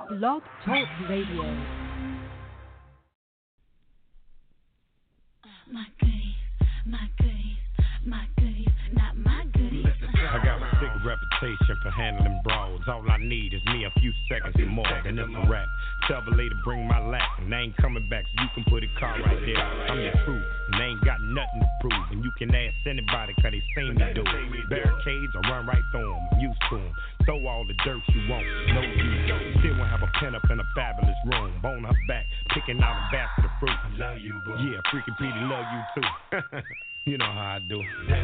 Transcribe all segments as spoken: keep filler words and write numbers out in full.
Blog Talk Radio. My goodies, my goodies, my goodies, not my goodies. I got a sick reputation for handling brawls. All I need is me a few seconds or more, then it's a rap. Tell the lady bring my lap, and I ain't coming back, so you can put a car right there. I'm the truth, and they ain't got nothing to prove. And you can ask anybody, cause they seen me do it. Barricades, I run right through them, I'm used to them. Throw all the dirt you want, no use. Still won't have a pen up in a fabulous room. Bone her back, picking out a basket of fruit. I love you, boo. Yeah, freaking Petey love you too. You know how I do.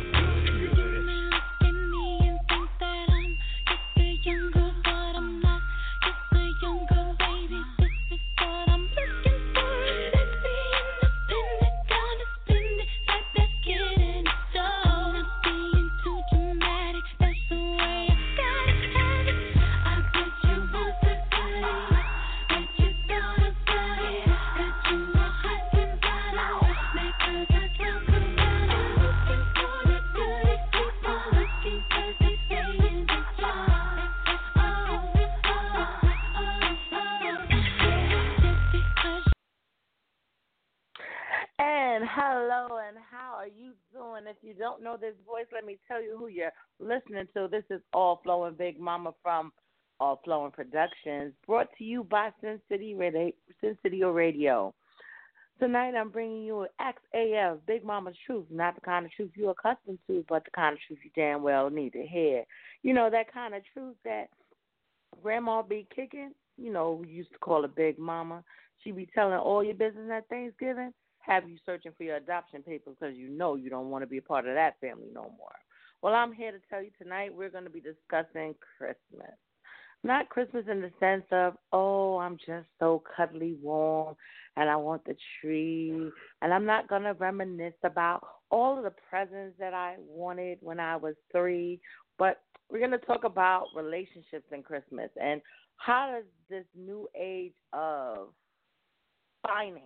Hello, and how are you doing? If you don't know this voice, let me tell you who you're listening to. This is All Flowing Big Mama from All Flowing Productions, brought to you by Sin City Radio. Sin City Radio. Tonight, I'm bringing you X A F, Big Mama's Truth, not the kind of truth you're accustomed to, but the kind of truth you damn well need to hear. You know, that kind of truth that Grandma be kicking, you know, we used to call her Big Mama. She be telling all your business at Thanksgiving. Have you searching for your adoption papers because you know you don't want to be a part of that family no more. Well, I'm here to tell you tonight we're going to be discussing Christmas. Not Christmas in the sense of, oh, I'm just so cuddly warm and I want the tree. And I'm not going to reminisce about all of the presents that I wanted when I was three. But we're going to talk about relationships in Christmas and how does this new age of finance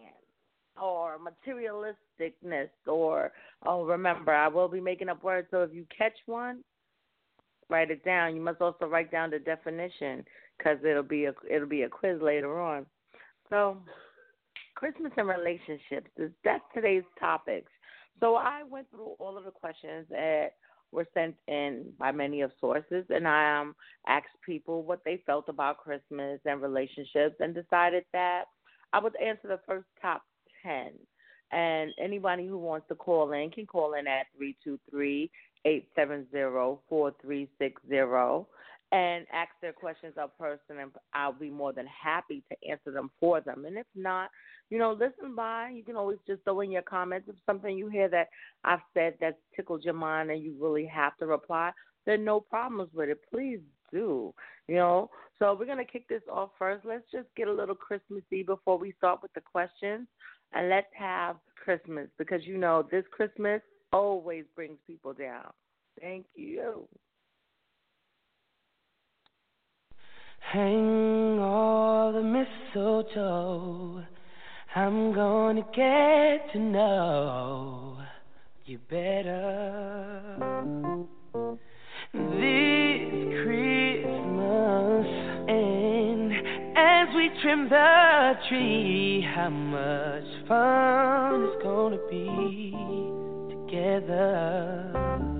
or materialisticness, or, oh, remember, I will be making up words, so if you catch one, write it down. You must also write down the definition, because it'll be a it'll be a quiz later on. So, Christmas and relationships, that's today's topics. So I went through all of the questions that were sent in by many of sources, and I um, asked people what they felt about Christmas and relationships, and decided that I would answer the first top ten. And anybody who wants to call in can call in at three two three, eight seven zero, four three six zero and ask their questions up person, and I'll be more than happy to answer them for them. And if not, you know, listen by. You can always just throw in your comments. If something you hear that I've said that's tickled your mind and you really have to reply, then no problems with it. Please do, you know. So we're going to kick this off first. Let's just get a little Christmassy before we start with the questions. And let's have Christmas, because, you know, this Christmas always brings people down. Thank you. Hang all the mistletoe. I'm gonna get to know you better this Christmas. And as we trim the tree, how much fun it's gonna be together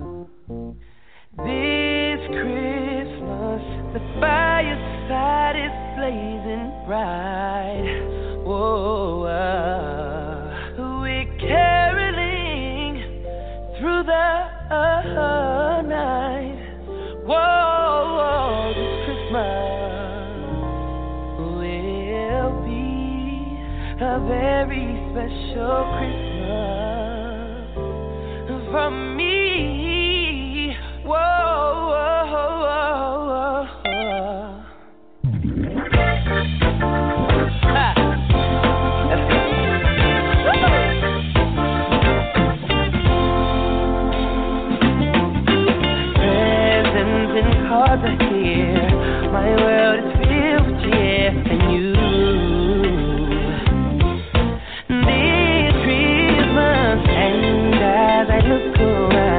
this Christmas. The fireside is blazing bright. Whoa, uh, we're caroling through the uh, night. Whoa, whoa, this Christmas will be a very special Christmas for me. Whoa, whoa, whoa, whoa. Ha. Presents and cards are here. My world is filled with cheer and you. This Christmas, and as I look around,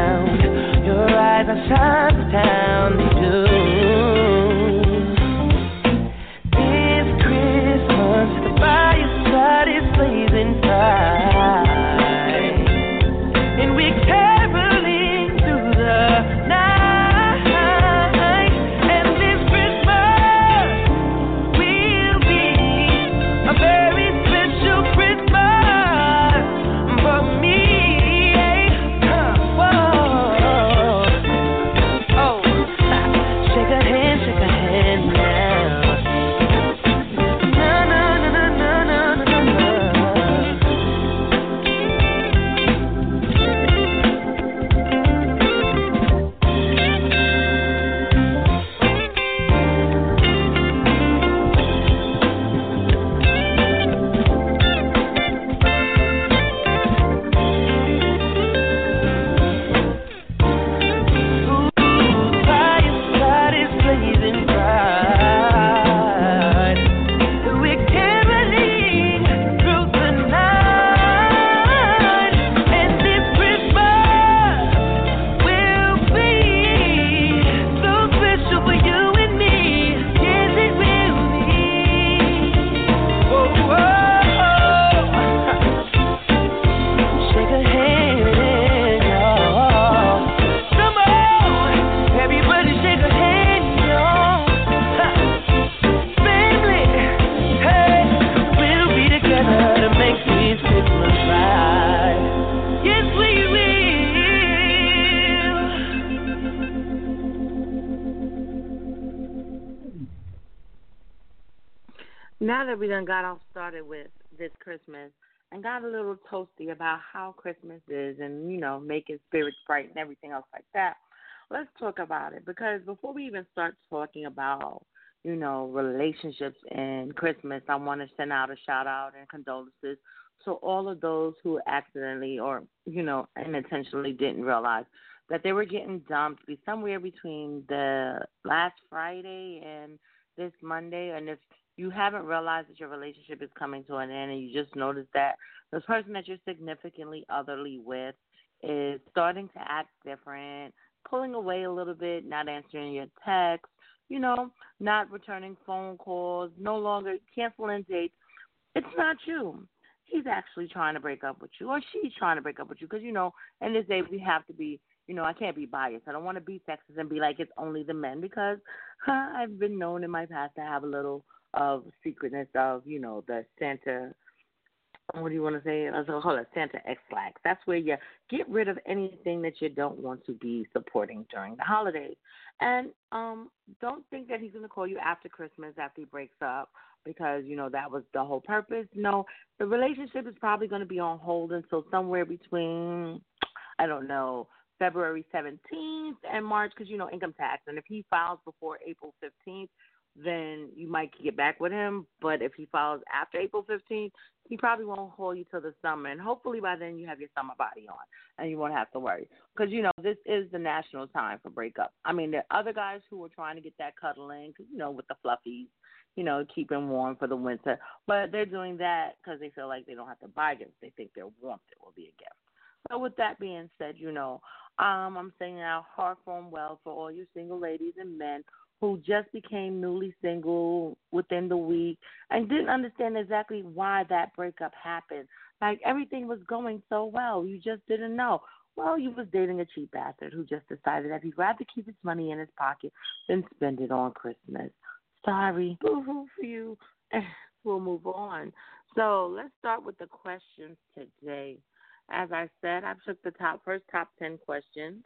Now that we done got off started with this Christmas and got a little toasty about how Christmas is and, you know, making spirits bright and everything else like that, let's talk about it. Because before we even start talking about, you know, relationships and Christmas, I want to send out a shout out and condolences to all of those who accidentally or, you know, unintentionally didn't realize that they were getting dumped be somewhere between the last Friday and this Monday. And if you haven't realized that your relationship is coming to an end and you just noticed that the person that you're significantly otherly with is starting to act different, pulling away a little bit, not answering your texts, you know, not returning phone calls, no longer canceling dates, it's not you. He's actually trying to break up with you, or she's trying to break up with you, because, you know, in this day we have to be, you know, I can't be biased. I don't want to be sexist and be like it's only the men, because huh, I've been known in my past to have a little of secretness of, you know, the Santa, what do you want to say? Let's call it Santa X-Lax. That's where you get rid of anything that you don't want to be supporting during the holidays. And um, don't think that he's going to call you after Christmas, after he breaks up, because, you know, that was the whole purpose. No, the relationship is probably going to be on hold until somewhere between, I don't know, February seventeenth and March, because, you know, income tax. And if he files before April fifteenth, then you might get back with him. But if he files after April fifteenth, he probably won't hold you till the summer. And hopefully by then you have your summer body on and you won't have to worry. Because, you know, this is the national time for breakup. I mean, there are other guys who are trying to get that cuddling, you know, with the fluffies, you know, keeping warm for the winter. But they're doing that because they feel like they don't have to buy gifts. They think their warmth will be a gift. So with that being said, you know, um, I'm saying out heartfelt well for all you single ladies and men who just became newly single within the week and didn't understand exactly why that breakup happened. Like, everything was going so well. You just didn't know. Well, you was dating a cheap bastard who just decided that he'd rather keep his money in his pocket than spend it on Christmas. Sorry. Boo-hoo for you. We'll move on. So let's start with the questions today. As I said, I took the top first top ten questions.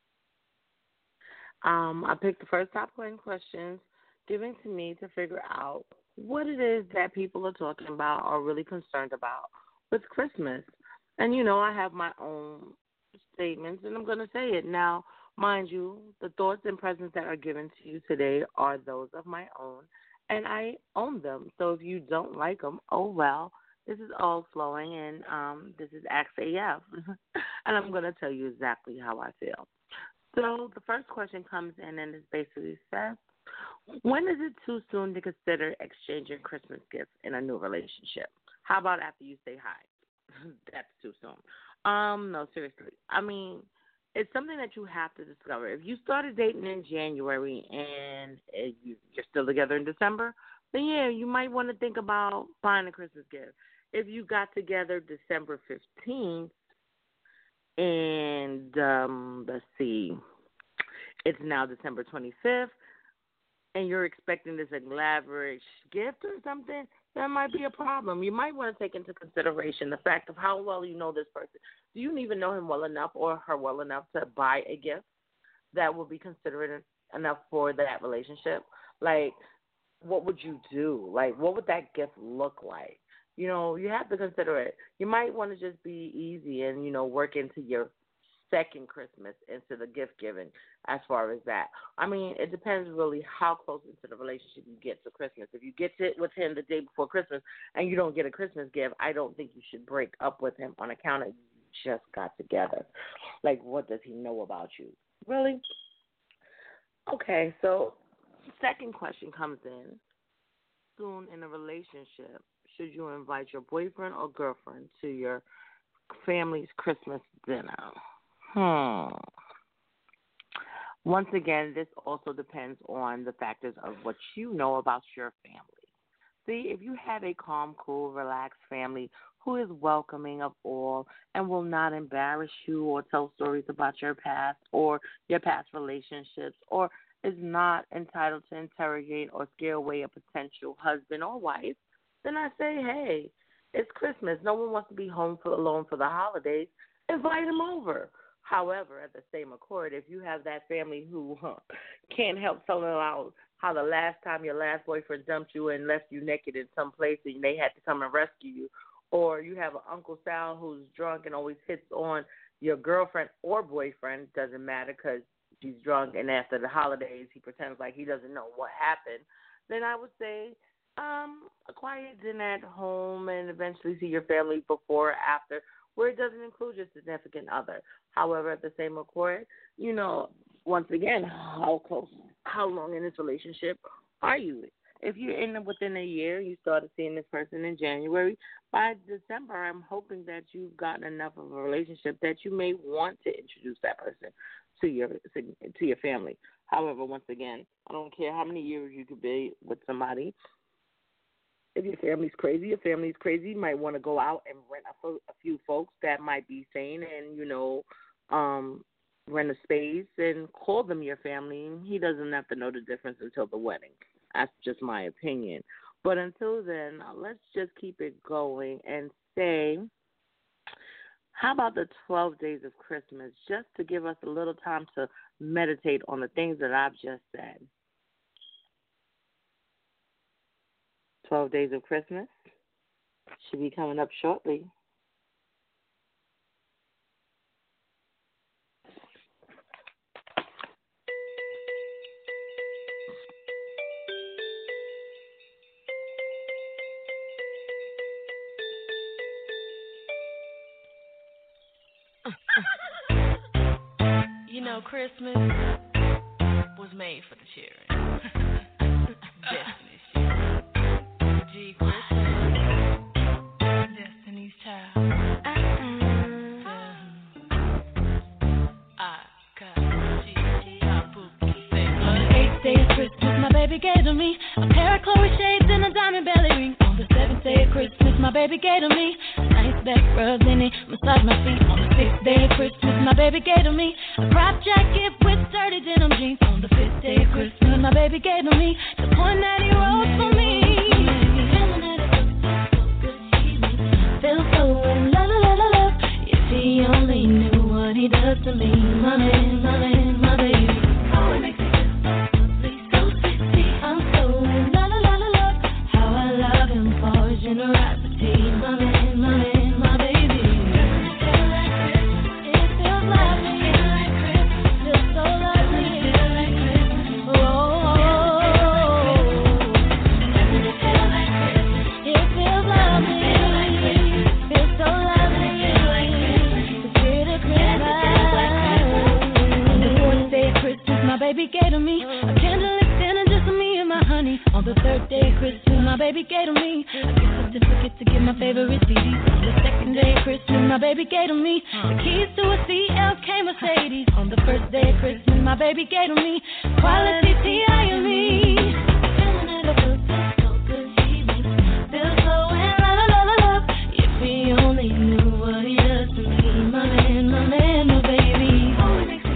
Um, I picked the first top ten questions given to me to figure out what it is that people are talking about or really concerned about with Christmas. And, you know, I have my own statements, and I'm going to say it. Now, mind you, the thoughts and presents that are given to you today are those of my own, and I own them. So if you don't like them, oh, well. This is all flowing, and um, this is Ask A F, and I'm going to tell you exactly how I feel. So the first question comes in, and it basically says, when is it too soon to consider exchanging Christmas gifts in a new relationship? How about after you say hi? That's too soon. Um, no, seriously. I mean, it's something that you have to discover. If you started dating in January and you're still together in December, then, yeah, you might want to think about buying a Christmas gift. If you got together December fifteenth and, um, let's see, it's now December twenty-fifth, and you're expecting this elaborate gift or something, that might be a problem. You might want to take into consideration the fact of how well you know this person. Do you even know him well enough or her well enough to buy a gift that will be considerate enough for that relationship? Like, what would you do? Like, what would that gift look like? You know, you have to consider it. You might want to just be easy and, you know, work into your second Christmas into the gift giving as far as that. I mean, it depends really how close into the relationship you get to Christmas. If you get it with him the day before Christmas and you don't get a Christmas gift, I don't think you should break up with him on account of you just got together. Like, what does he know about you? Really? Okay, so second question comes in. Soon in a relationship, should you invite your boyfriend or girlfriend to your family's Christmas dinner? Hmm. Once again, this also depends on the factors of what you know about your family. See, if you have a calm, cool, relaxed family who is welcoming of all and will not embarrass you or tell stories about your past or your past relationships, or is not entitled to interrogate or scare away a potential husband or wife, then I say, hey, it's Christmas. No one wants to be home for, alone for the holidays. Invite them over. However, at the same accord, if you have that family who huh, can't help telling out how the last time your last boyfriend dumped you and left you naked in some place and they had to come and rescue you. Or you have an Uncle Sal who's drunk and always hits on your girlfriend or boyfriend, doesn't matter because she's drunk, and after the holidays he pretends like he doesn't know what happened. Then I would say um, a quiet dinner at home and eventually see your family before or after, where it doesn't include your significant other. However, at the same accord, you know, once again, how close, how long in this relationship are you? If you're in it within a year, you started seeing this person in January, by December, I'm hoping that you've gotten enough of a relationship that you may want to introduce that person to your to your family. However, once again, I don't care how many years you could be with somebody. If your family's crazy, your family's crazy. You might want to go out and rent a, a few folks that might be sane and, you know, um, rent a space and call them your family. He doesn't have to know the difference until the wedding. That's just my opinion. But until then, let's just keep it going and say, how about the twelve days of Christmas, just to give us a little time to meditate on the things that I've just said. twelve days of Christmas should be coming up shortly. You know, Christmas was made for the children. Destiny's Child. G Christmas. Destiny's Child. Uh-uh. I got G. On the eighth day of Christmas, my baby gave to me a pair of Chloe shades and a diamond belly ring. On the seventh day of Christmas, my baby gave to me a nice back rub, then he massaged my feet. On the sixth day of Christmas, my baby gave to me a crop jacket with dirty denim jeans. On the fifth day of Christmas, my baby gave to me the point that he wrote for me. Feeling that it looks so good, he feels so in la la la la la. If he only knew what he does to me, my man, my man, my baby. Oh, it makes me feel so lovely, so sexy. I'm so in la la la la la. How I love him for his generosity, my man, my man, my baby. Baby gave to me a candle extending just for me and my honey. On the third day of Christmas, my baby gave to me a gift certificate to get my favorite C Ds. On the second day of Christmas, my baby gave to me the keys to a C L K Mercedes. On the first day of Christmas, my baby gave to me quality T I and me. Feeling that it feels so good, he makes me feel so in la la la la la. If he only knew what he does to me, my man, my man, my baby. Oh, it makes me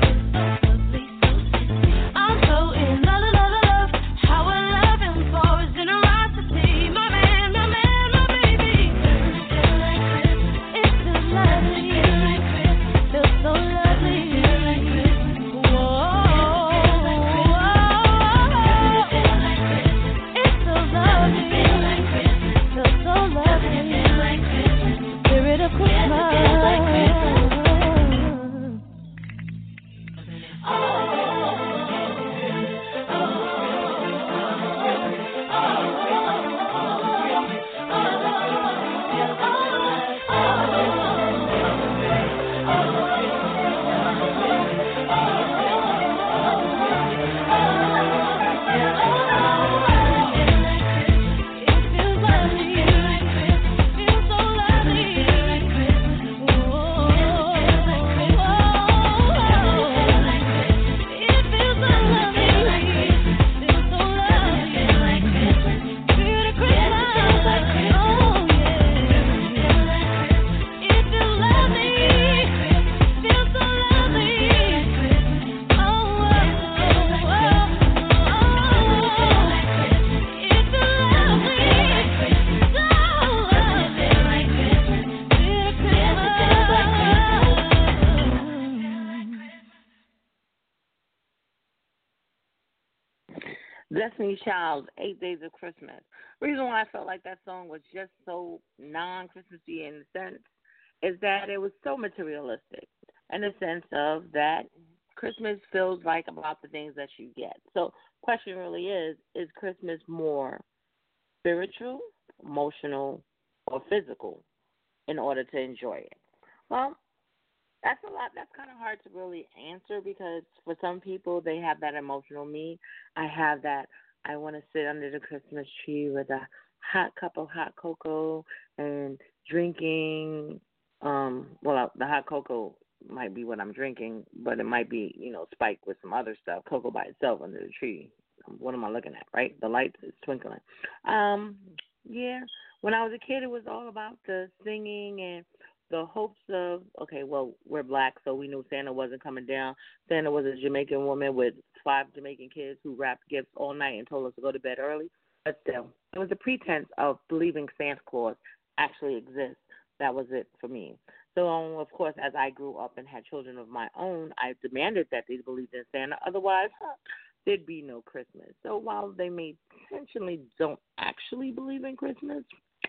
Destiny's Child's Eight Days of Christmas. Reason why I felt like that song was just so non-Christmassy in the sense is that it was so materialistic in the sense of that Christmas feels like about the things that you get. So question really is, is Christmas more spiritual, emotional, or physical in order to enjoy it? Well, that's a lot. That's kind of hard to really answer because for some people, they have that emotional me. I have that I want to sit under the Christmas tree with a hot cup of hot cocoa and drinking, um, well, the hot cocoa might be what I'm drinking, but it might be, you know, spiked with some other stuff, cocoa by itself under the tree. What am I looking at, right? The lights is twinkling. Um, yeah, when I was a kid, it was all about the singing and the hopes of, okay, well, we're black, so we knew Santa wasn't coming down. Santa was a Jamaican woman with five Jamaican kids who wrapped gifts all night and told us to go to bed early. But still, it was a pretense of believing Santa Claus actually exists. That was it for me. So, um, of course, as I grew up and had children of my own, I demanded that they believed in Santa. Otherwise, huh, there'd be no Christmas. So while they may intentionally don't actually believe in Christmas,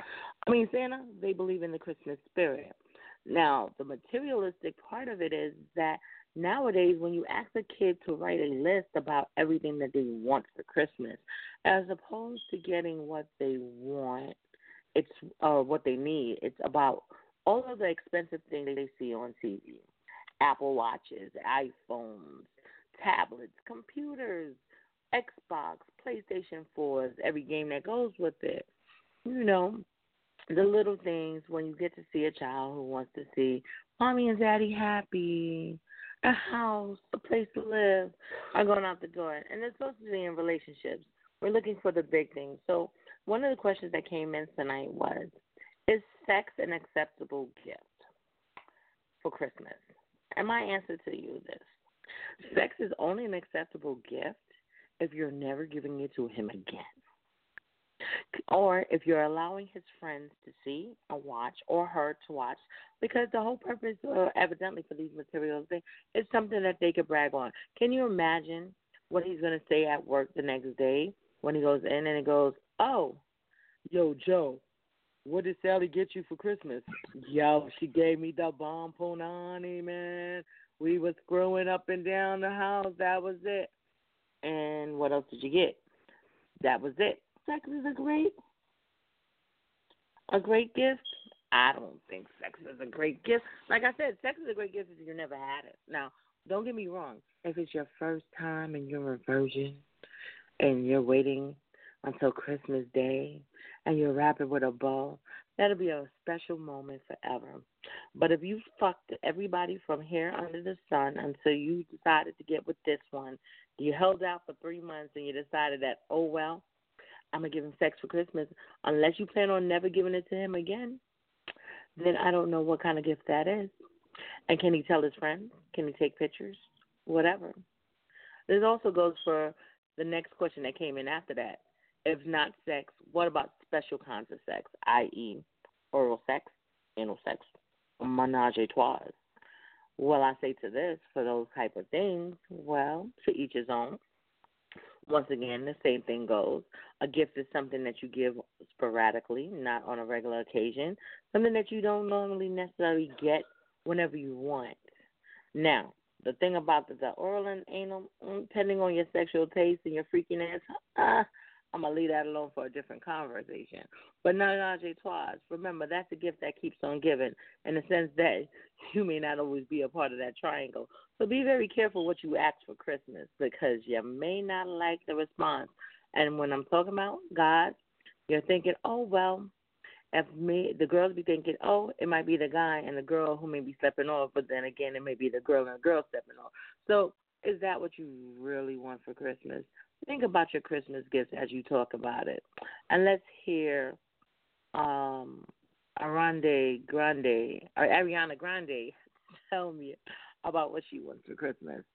I mean Santa, they believe in the Christmas spirit. Now, the materialistic part of it is that nowadays when you ask a kid to write a list about everything that they want for Christmas, as opposed to getting what they want, it's uh, what they need. It's about all of the expensive things they see on T V. Apple Watches, iPhones, tablets, computers, Xbox, PlayStation fours, every game that goes with it. You know, the little things when you get to see a child who wants to see mommy and daddy happy, a house, a place to live, are going out the door. And it's supposed to be in relationships. We're looking for the big things. So one of the questions that came in tonight was, is sex an acceptable gift for Christmas? And my answer to you is this. Sex is only an acceptable gift if you're never giving it to him again. Or if you're allowing his friends to see or watch or her to watch, because the whole purpose, uh, evidently, for these materials things is something that they could brag on. Can you imagine what he's going to say at work the next day when he goes in and he goes, oh, yo, Joe, what did Sally get you for Christmas? Yo, she gave me the bomb punani, man. We was screwing up and down the house. That was it. And what else did you get? That was it. Sex is a great, a great gift. I don't think sex is a great gift. Like I said, sex is a great gift if you never had it. Now, don't get me wrong. If it's your first time and you're a virgin and you're waiting until Christmas Day and you wrap it with a bow, that'll be a special moment forever. But if you fucked everybody from here under the sun until you decided to get with this one, you held out for three months and you decided that, oh, well, I'm going to give him sex for Christmas, unless you plan on never giving it to him again, then I don't know what kind of gift that is. And can he tell his friends? Can he take pictures? Whatever. This also goes for the next question that came in after that. If not sex, what about special kinds of sex, that is oral sex, anal sex, menage a trois? Well, I say to this, for those type of things, well, to each his own. Once again, the same thing goes. A gift is something that you give sporadically, not on a regular occasion, something that you don't normally necessarily get whenever you want. Now, the thing about the, the oral and anal, depending on your sexual taste and your freakiness, uh, I'm going to leave that alone for a different conversation. But menage a trois, remember, that's a gift that keeps on giving in the sense that you may not always be a part of that triangle. So be very careful what you ask for Christmas because you may not like the response. And when I'm talking about God, you're thinking, oh, well, if me, the girls be thinking, oh, it might be the guy and the girl who may be stepping off, but then again, it may be the girl and the girl stepping off. So is that what you really want for Christmas? Think about your Christmas gifts as you talk about it. And let's hear um, Arande Grande, or Ariana Grande tell me about what she wants for Christmas.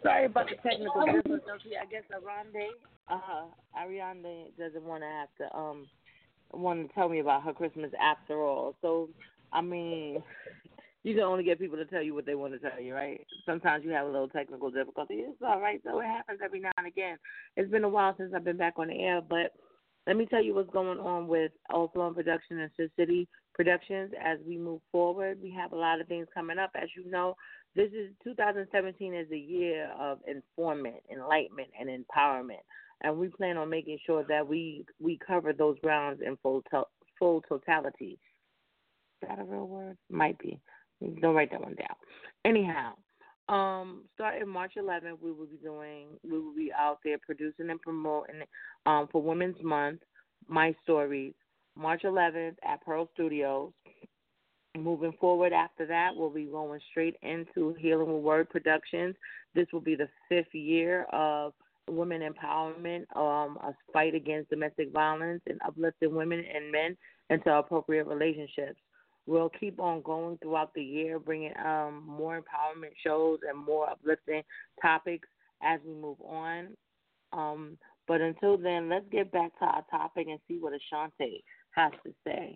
Sorry about the technical difficulty. I guess Arande, uh, Ariane doesn't want to have to um want to tell me about her Christmas after all. So, I mean, you can only get people to tell you what they want to tell you, right? Sometimes you have a little technical difficulty. It's all right, though. It happens every now and again. It's been a while since I've been back on the air, but let me tell you what's going on with All Flow Production and Sis City Productions as we move forward. We have a lot of things coming up. As you know, this is two thousand seventeen is a year of informant, enlightenment, and empowerment, and we plan on making sure that we we cover those grounds in full to, full totality. Is that a real word? Might be. Don't write that one down. Anyhow, um, starting March eleventh, we will be doing, we will be out there producing and promoting um, for Women's Month, My Stories, March eleventh at Pearl Studios. Moving forward after that, we'll be going straight into Healing with Word Productions. This will be the fifth year of women empowerment, um, a fight against domestic violence, and uplifting women and men into appropriate relationships. We'll keep on going throughout the year, bringing um, more empowerment shows and more uplifting topics as we move on. Um, but until then, let's get back to our topic and see what Ashante has to say.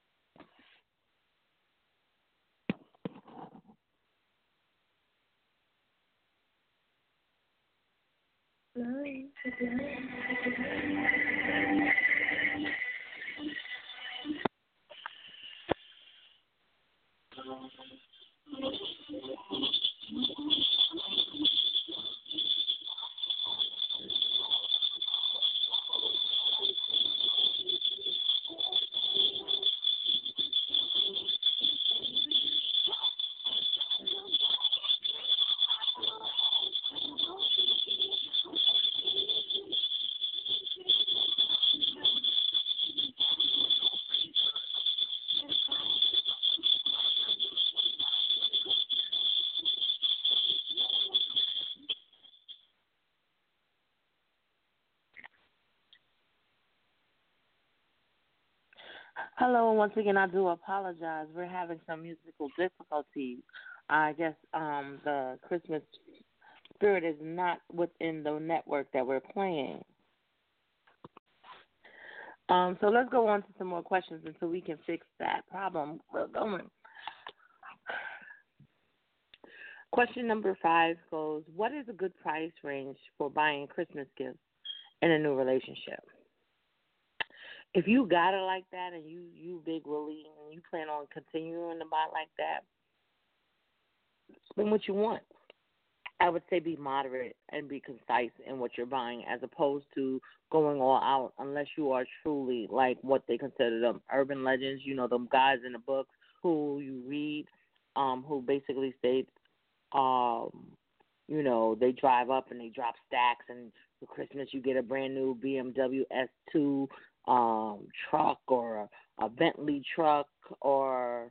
Hello, once again, I do apologize. We're having some musical difficulties. I guess um, the Christmas spirit is not within the network that we're playing. Um, so let's go on to some more questions until we can fix that problem. We're going. Question number five goes, what is a good price range for buying Christmas gifts in a new relationship? If you got it like that and you, you big Willie and you plan on continuing to buy like that, spend what you want. I would say be moderate and be concise in what you're buying as opposed to going all out unless you are truly like what they consider them urban legends, you know, them guys in the books who you read, um, who basically states, um, you know, they drive up and they drop stacks and for Christmas you get a brand new B M W S two um, truck or a, a Bentley truck or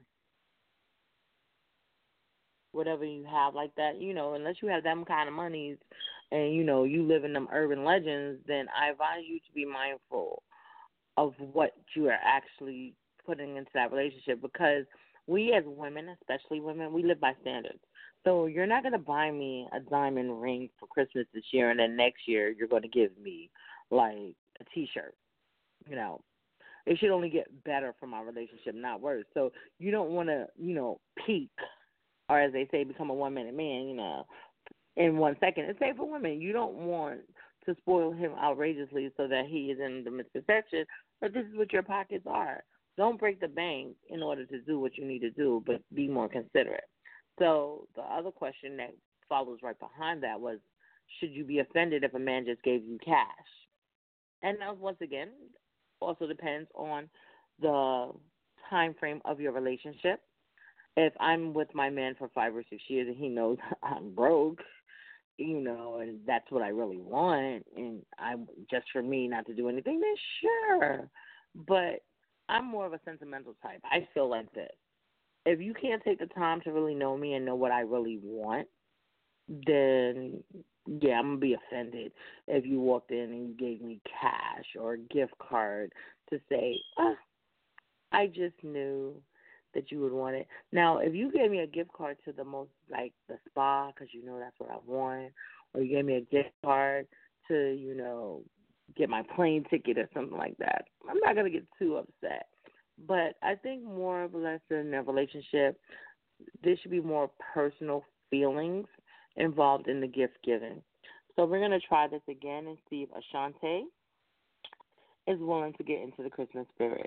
whatever you have like that, you know, unless you have them kind of monies and, you know, you live in them urban legends, then I advise you to be mindful of what you are actually putting into that relationship because we as women, especially women, we live by standards. So you're not going to buy me a diamond ring for Christmas this year and then next year you're going to give me, like, a T-shirt. You know, it should only get better from our relationship, not worse. So you don't want to, you know, peak, or as they say, become a one-minute man, you know, in one second. It's safe for women. You don't want to spoil him outrageously so that he is in the misconception that this is what your pockets are. Don't break the bank in order to do what you need to do, but be more considerate. So the other question that follows right behind that was, should you be offended if a man just gave you cash? And now, once again, also depends on the time frame of your relationship. If I'm with my man for five or six years and he knows I'm broke, you know, and that's what I really want, and I just for me not to do anything, then sure. But I'm more of a sentimental type. I feel like this. If you can't take the time to really know me and know what I really want, then, yeah, I'm going to be offended if you walked in and you gave me cash or a gift card to say, oh, I just knew that you would want it. Now, if you gave me a gift card to the most, like, the spa, because you know that's what I want, or you gave me a gift card to, you know, get my plane ticket or something like that, I'm not going to get too upset. But I think more or less in a relationship, there should be more personal feelings involved in the gift giving. So we're going to try this again and see if Ashante is willing to get into the Christmas spirit.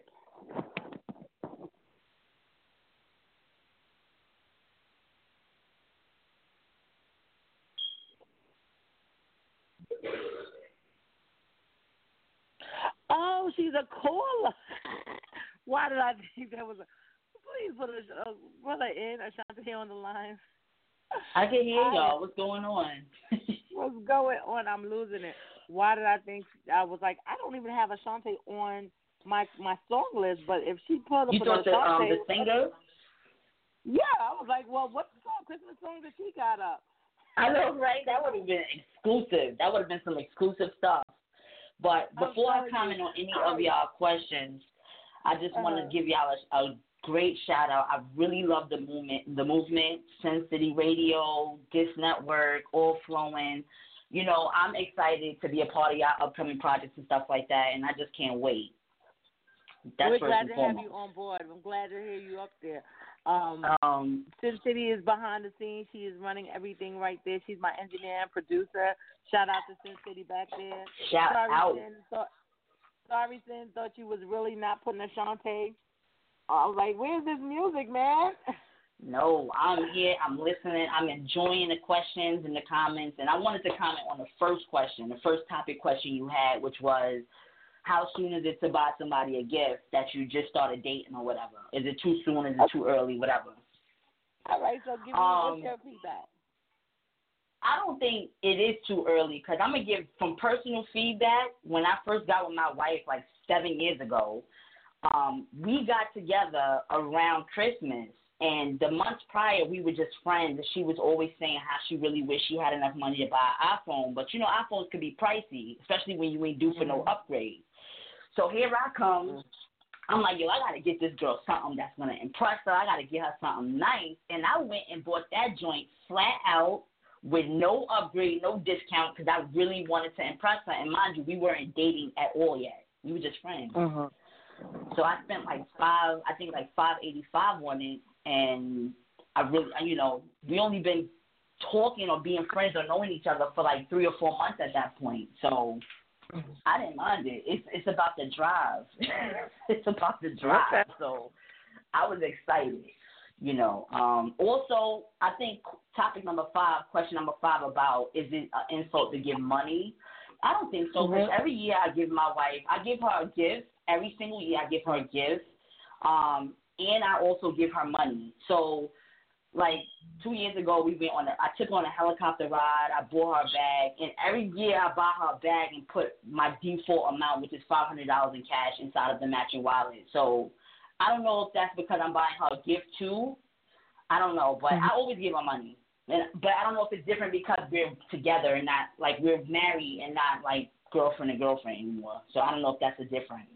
Oh, she's a caller. Why did I think that was a... Please put a, a brother in, Ashante on the line. I can hear Hi. y'all. What's going on? What's going on? I'm losing it. Why did I think... I was like, I don't even have Ashante on my my song list, but if she pulled up You an thought the, um, Ashante... the singer? Yeah, I was like, well, what song, Christmas song that she got up? I know, right? That would have been exclusive. That would have been some exclusive stuff. But before I comment on any of y'all questions, I just uh-huh. want to give y'all a, a great shout out. I really love the movement, the movement, Sin City Radio, This Network, All Flowing. You know, I'm excited to be a part of y'all upcoming projects and stuff like that, and I just can't wait. That's We're first glad and to foremost. have you on board. I'm glad to hear you up there. Um, um, Sin City is behind the scenes. She is running everything right there. She's my engineer and producer. Shout out to Sin City back there. Shout sorry, out. Sin, thought, sorry, Sin, thought you was really not putting Ashante. I was like, where's this music, man? No, I'm here. I'm listening. I'm enjoying the questions and the comments. And I wanted to comment on the first question, the first topic question you had, which was, how soon is it to buy somebody a gift that you just started dating or whatever? Is it too soon? Is it too early? Whatever. All right, so give me um, what's your feedback. I don't think it is too early because I'm going to give from personal feedback. When I first got with my wife like seven years ago, um, we got together around Christmas. And the months prior, we were just friends. And she was always saying how she really wished she had enough money to buy an iPhone. But, you know, iPhones could be pricey, especially when you ain't due for no upgrade. So here I come. I'm like, yo, I got to get this girl something that's going to impress her. I got to get her something nice. And I went and bought that joint flat out with no upgrade, no discount, because I really wanted to impress her. And mind you, we weren't dating at all yet. We were just friends. Uh-huh. So I spent like five, I think like five eighty-five on it. And I really, you know, we only been talking or being friends or knowing each other for like three or four months at that point. So I didn't mind it. It's it's about the drive. It's about the drive. So I was excited, you know. Um, also, I think topic number five, question number five about is it an insult to give money? I don't think so because mm-hmm. every year I give my wife, I give her a gift. Every single year I give her a gift. Um, and I also give her money. So, like, two years ago, we went on a, I took on a helicopter ride. I bought her a bag. And every year I buy her a bag and put my default amount, which is five hundred dollars in cash, inside of the matching wallet. So, I don't know if that's because I'm buying her a gift, too. I don't know. But mm-hmm. I always give her money. And, but I don't know if it's different because we're together and not, like, we're married and not, like, girlfriend and girlfriend anymore. So, I don't know if that's the difference.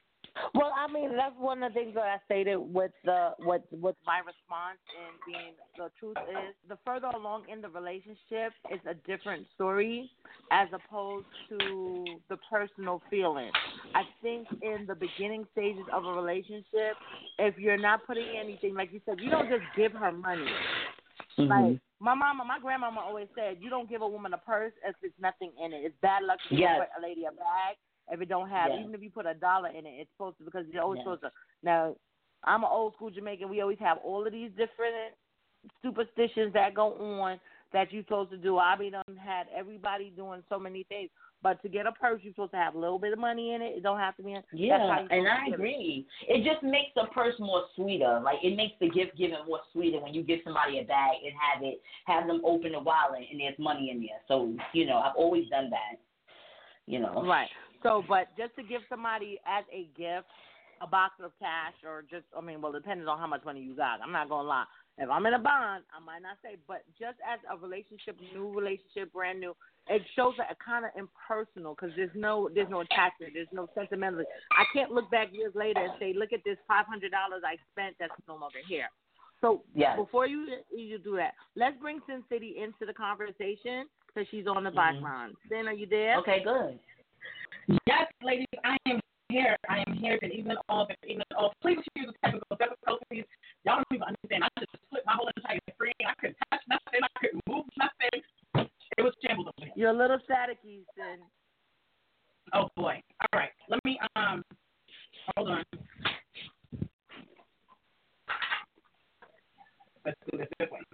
Well, I mean, that's one of the things that I stated with the with with my response and being the truth is the further along in the relationship, it's a different story as opposed to the personal feeling. I think in the beginning stages of a relationship, if you're not putting anything, like you said, you don't just give her money. Mm-hmm. Like my mama, my grandmama always said, you don't give a woman a purse if there's nothing in it. It's bad luck to yes. give a lady a bag. If it don't have, yeah. even if you put a dollar in it, it's supposed to, because you're always yeah. supposed to. Now, I'm an old school Jamaican. We always have all of these different superstitions that go on that you're supposed to do. I mean, I've had everybody doing so many things. But to get a purse, you're supposed to have a little bit of money in it. It don't have to be in. Yeah, and I agree. It. it just makes the purse more sweeter. Like, it makes the gift giving more sweeter when you give somebody a bag and have it, have them open the wallet and there's money in there. So, you know, I've always done that. You know. Right. So, but just to give somebody as a gift a box of cash or just, I mean, well, depending on how much money you got. I'm not going to lie. If I'm in a bond, I might not say, but just as a relationship, new relationship, brand new, it shows that it's kind of impersonal because there's no there's no attachment, there's no sentimental. I can't look back years later and say, look at this five hundred dollars I spent that's no longer here. So yes. before you you do that, let's bring Sin City into the conversation because she's on the Mm-hmm. background. Sin, are you there? Okay, good. Yes, ladies, I am here. I am here. And even all, even all, please excuse the technical difficulties. Y'all don't even understand. I just split my whole entire screen. I couldn't touch nothing. I couldn't move nothing. It was shambles over here. You're a little staticky, Sin. Oh boy. All right. Let me um. Hold on. Let's do this this way.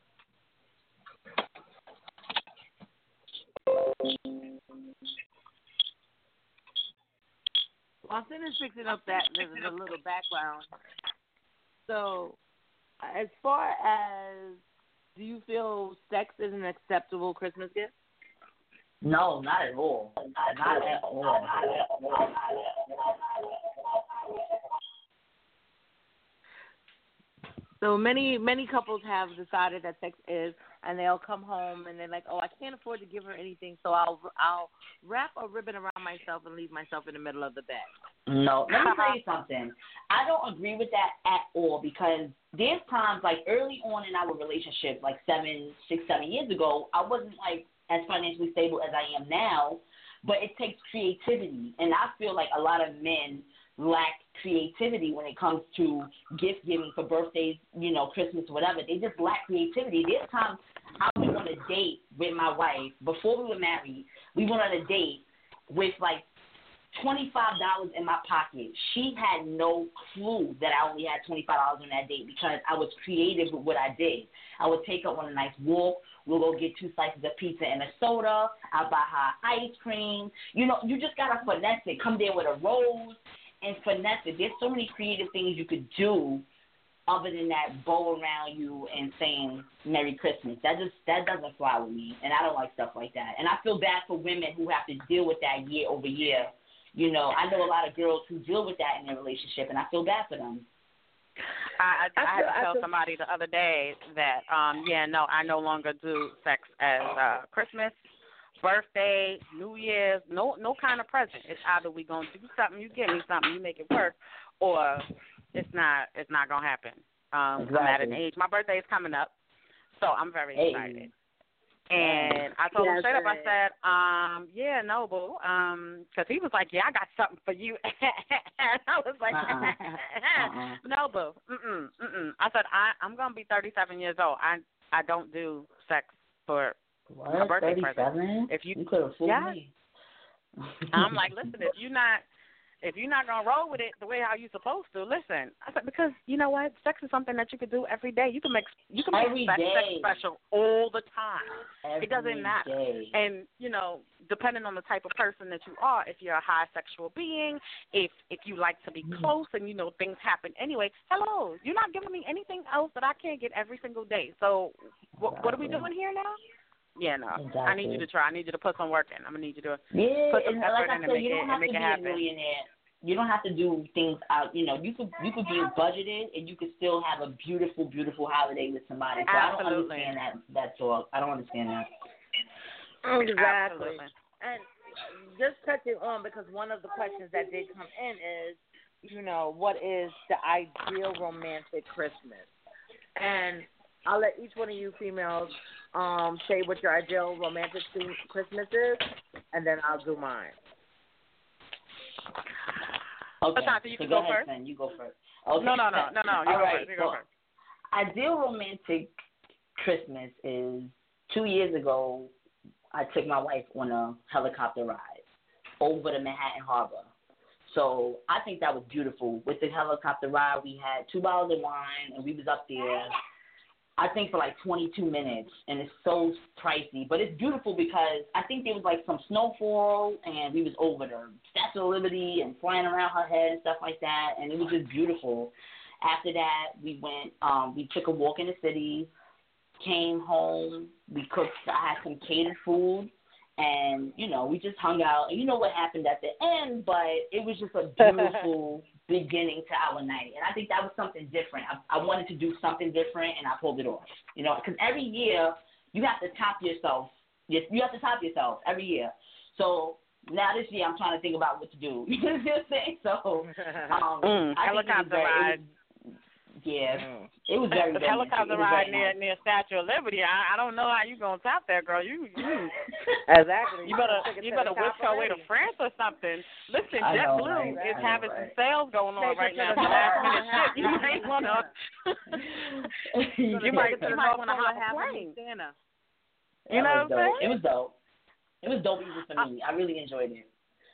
While Sin is fixing up that, there's a little background. So, as far as, do you feel sex is an acceptable Christmas gift? No, not at all. Not at all. So many many couples have decided that sex is, and they'll come home and they're like, oh, I can't afford to give her anything, so I'll I'll wrap a ribbon around myself and leave myself in the middle of the bed. No, let me tell you something. I don't agree with that at all because there's times like early on in our relationship, like seven, six, seven years ago, I wasn't like as financially stable as I am now, but it takes creativity, and I feel like a lot of men lack creativity when it comes to gift giving for birthdays, you know, Christmas, whatever. They just lack creativity. There's times I went on a date with my wife before we were married. We went on a date with like twenty-five dollars in my pocket. She had no clue that I only had twenty-five dollars on that date because I was creative with what I did. I would take her on a nice walk. We'll go get two slices of pizza and a soda. I'll buy her ice cream. You know, you just got to finesse it. Come there with a rose and finesse it. There's so many creative things you could do other than that bow around you and saying Merry Christmas. That just that doesn't fly with me, and I don't like stuff like that. And I feel bad for women who have to deal with that year over year. You know, I know a lot of girls who deal with that in their relationship, and I feel bad for them. I, I, I had to I tell feel, somebody the other day that, um, yeah, no, I no longer do sex as uh, Christmas, birthday, New Year's, no no kind of present. It's either we going to do something, you give me something, you make it work, or it's not it's not going to happen. Um, exactly. I'm at an age. My birthday is coming up, so I'm very hey. excited. And I told him straight up, I said, um, yeah, no, boo, um, because he was like, yeah, I got something for you. And I was like, uh-uh. uh-uh. no, boo, mm-mm, mm-mm. I said, I, I'm going to be thirty-seven years old. I I don't do sex for what? my birthday thirty-seven? present. If you, you could have fooled yeah. me. I'm like, listen, if you're not, if you're not going to roll with it the way how you're supposed to, listen. I said, because you know what? Sex is something that you could do every day. You can make you can every make sex, sex day. special all the time. Every it doesn't matter. Day. And, you know, depending on the type of person that you are, if you're a high sexual being, if if you like to be close and, you know, things happen anyway, hello, you're not giving me anything else that I can't get every single day. So wh- exactly. what are we doing here now? Yeah, no. Exactly. I need you to try. I need you to put some work in. I'm going to need you to yeah, put some and effort like I in said, and make you it, don't and have make to it be happen. a millionaire. You don't have to do things out, you know, you could you could be budgeted and you could still have a beautiful, beautiful holiday with somebody. So Absolutely. I don't understand that, that talk. I don't understand that. Exactly. Absolutely. And just touching on, because one of the questions that did come in is, you know, what is the ideal romantic Christmas? And I'll let each one of you females um, say what your ideal romantic Christmas is, and then I'll do mine. Okay, Asante, you so can go go ahead, first. Son. You go first. Okay. No, no, no, no, no. You All go right. first. You go Well, first. ideal romantic Christmas is two years ago, I took my wife on a helicopter ride over the Manhattan Harbor. So I think that was beautiful. With the helicopter ride, we had two bottles of wine, and we was up there, I think, for like twenty-two minutes, and it's so pricey. But it's beautiful because I think there was like some snowfall, and we was over the Statue of Liberty and flying around her head and stuff like that, and it was just beautiful. After that, we went, um, we took a walk in the city, came home, we cooked, I had some catered food, and, you know, we just hung out. And you know what happened at the end, but it was just a beautiful beginning to our night. And I think that was something different. I, I wanted to do something different, and I pulled it off. You know, because every year you have to top yourself. You, you have to top yourself every year. So now this year I'm trying to think about what to do. You know what I'm saying? So um, mm, I think it was helicopter very, ride. it was, Yeah, Mm. it was very the romantic. helicopter It was ride very near nice. near Statue of Liberty. I, I don't know how you gonna top that, girl. You you Exactly. you better Took it you to better the whisk top your way to already. France or something. Listen, I know, JetBlue right? is I know, having right? some sales going on Take right it to now. the For last North minute Pole shit. You half might wanna you you might Take it to you the might North wanna Pole hop half a of plane. Louisiana. You know was what I'm dope. saying? It was dope. It was dope even for me. I really enjoyed it.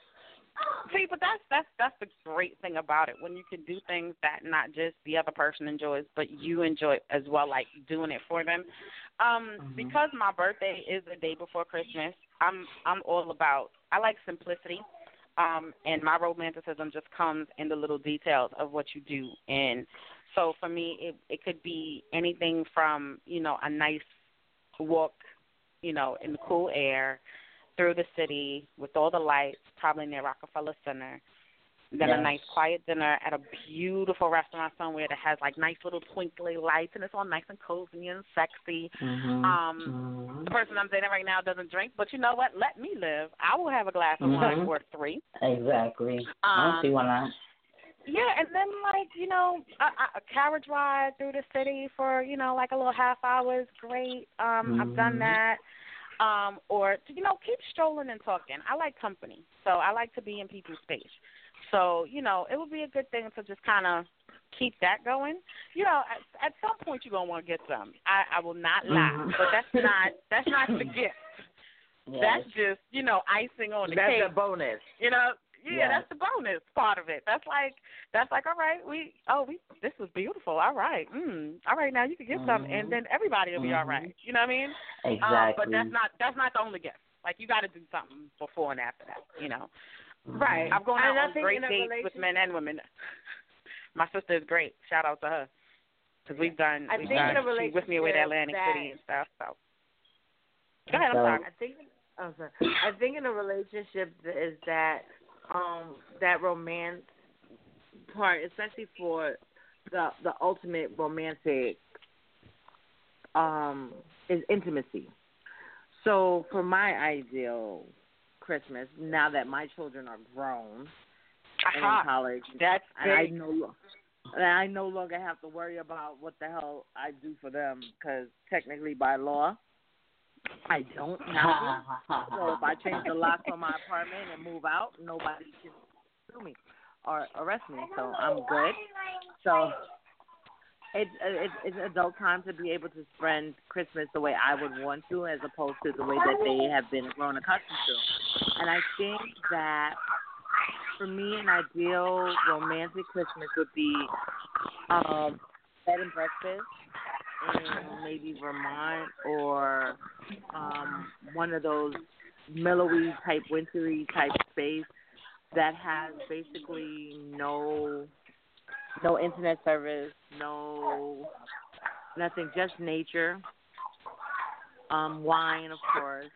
See, but that's that's that's the great thing about it, when you can do things that not just the other person enjoys, but you enjoy as well, like doing it for them. Um, Mhm. Because my birthday is the day before Christmas, I'm I'm all about, I like simplicity, um, and my romanticism just comes in the little details of what you do. And so for me, it it could be anything from, you know, a nice walk, you know, in the cool air through the city with all the lights, probably near Rockefeller Center. Then Yes. a nice quiet dinner at a beautiful restaurant somewhere that has like nice little twinkly lights, and it's all nice and cozy and sexy. Mhm. Um, Mhm. the person I'm dating right now doesn't drink, but you know what? Let me live. I will have a glass of wine Mhm. or three. Exactly. I don't see Um, why not. Yeah, and then like, you know, a, a a carriage ride through the city for, you know, like a little half hour is great. Um, I've done Mhm. that. Um, or you know, keep strolling and talking. I like company, so I like to be in people's space. So you know, it would be a good thing to just kind of keep that going. You know, at, at some point you're gonna want to get some. I, I will not lie, Mhm. but that's not that's not the gift. Yes. That's just, you know, icing on the That's cake. a bonus. You know, yeah, Yes. that's the bonus part of it. That's like that's like, all right, we oh we this was beautiful. All right, mm, all right, now you can get some, and Mhm. then everybody will be all Mhm. right. You know what I mean? Exactly. Um, but that's not that's not the only gift. Like you got to do something before and after that. You know, Right. I've gone And out I on think great in a dates with relationship- men and women. My sister is great. Shout out to her because we've done I we've think in done. a She whisked me away to relationship Atlantic that- City and stuff. So go ahead. I'm So- sorry. I think oh, sorry. I think in a relationship is that um that romance part, especially for the the ultimate romantic um is intimacy. So for my ideal Christmas, now that my children are grown and in Aha. college, That's and I big. no lo- and I no longer have to worry about what the hell I do for them, because technically by law I don't have to. So if I change the locks on my apartment and move out, nobody can sue me or arrest me. So I'm good. So it's it's it's adult time to be able to spend Christmas the way I would want to, as opposed to the way that they have been grown accustomed to. And I think that for me, an ideal romantic Christmas would be um, bed and breakfast in maybe Vermont, or um, one of those mellowy type, wintry type space that has basically no no internet service, no nothing, just nature, um, wine, of course,